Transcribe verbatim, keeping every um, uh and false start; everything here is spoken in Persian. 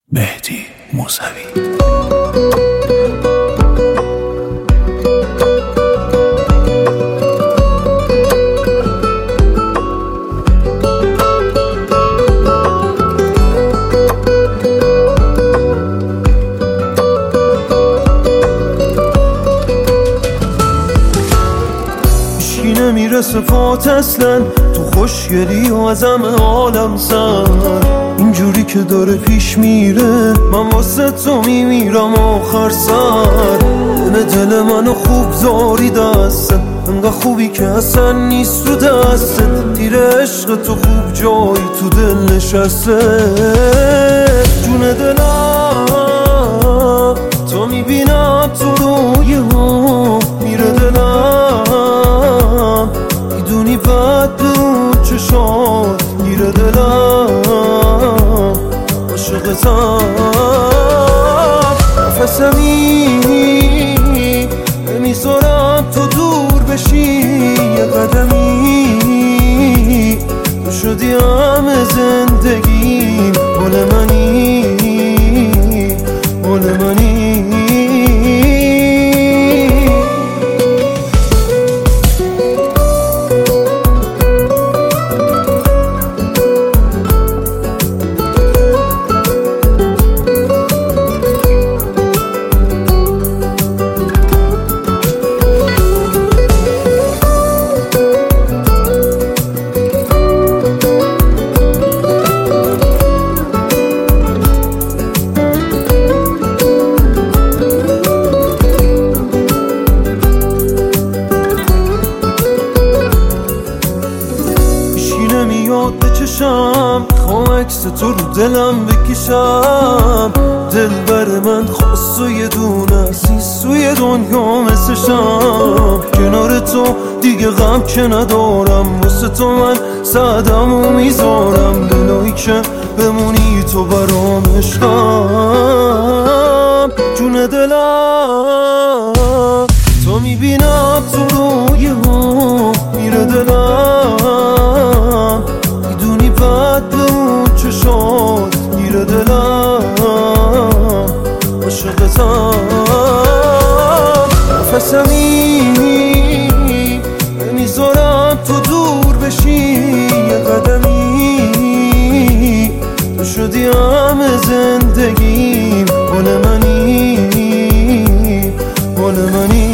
مهدی موسوی. نمیرسه پات اصلا تو خوشگلی و از همه عالم سر اینجوری که داره پیش میره من واسه تو میمیرم آخر سر دل دل منو خوب زاری دستت انقدر خوبی که اصلا نیست رو دستت تیر عشق تو خوب جایی تو دل نشسته جون دلم تو میبینم تو روی هم میره دلم میدونی بد به اون چشات میره دلم عاشقتم نفسمی نمیذارم تو دور بشی یه قدمی تو شدی همه زندگیم مال منی مال منی نمیاد بچشم خواه عکس تو رو دلم بکشم دل بر من خواست و یه دونه عزیز توی دنیا مثلشم کنار تو دیگه غم که ندارم واسه تو من سعدم و میذارم دلایی که بمونی تو برام عشقم جون دلم تو میبینم تو روی هم میره دلم میدونی بد به اون چشات میره دلم عاشقتم نفسمی نمیذارم تو دور بشی یه قدمی تو شدی همه زندگیم مال منی مال منی